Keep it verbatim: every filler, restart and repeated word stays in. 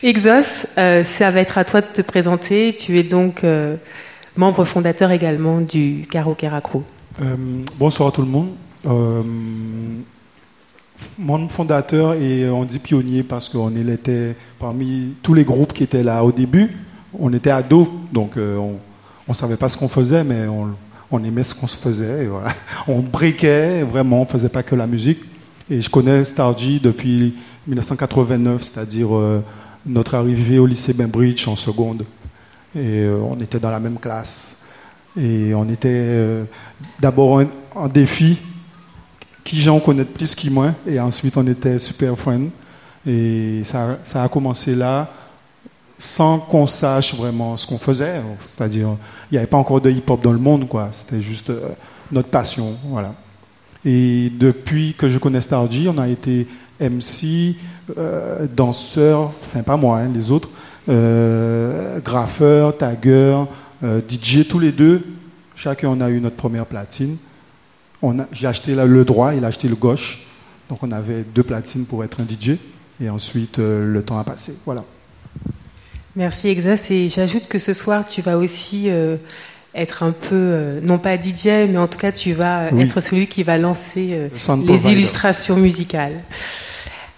Exos, euh, ça va être à toi de te présenter. Tu es donc euh, membre fondateur également du Karo Kera Crew. Euh, bonsoir à tout le monde. Euh, membre fondateur et on dit pionnier parce qu'on était parmi tous les groupes qui étaient là au début. On était ados, donc euh, on ne savait pas ce qu'on faisait, mais on, on aimait ce qu'on se faisait. Et voilà. On briquait, vraiment, on ne faisait pas que la musique. Et je connais Stargy depuis dix-neuf cent quatre-vingt-neuf, c'est-à-dire euh, notre arrivée au lycée Bainbridge en seconde. Et euh, on était dans la même classe. Et on était euh, d'abord un, un défi, qui j'en connaît plus qui moins, et ensuite on était super friends. Et ça, ça a commencé là, sans qu'on sache vraiment ce qu'on faisait. C'est-à-dire, il n'y avait pas encore de hip-hop dans le monde, quoi. C'était juste euh, notre passion, voilà. Et depuis que je connais Stargy, on a été M C, euh, danseur, enfin pas moi, hein, les autres, euh, graffeur, tagueur, euh, D J, tous les deux. Chacun on a eu notre première platine. On a, j'ai acheté là, le droit, il a acheté le gauche. Donc on avait deux platines pour être un D J. Et ensuite, euh, le temps a passé. Voilà. Merci Exos. Et j'ajoute que ce soir, tu vas aussi euh, être un peu, euh, non pas D J, mais en tout cas, tu vas oui. être celui qui va lancer euh, les illustrations musicales.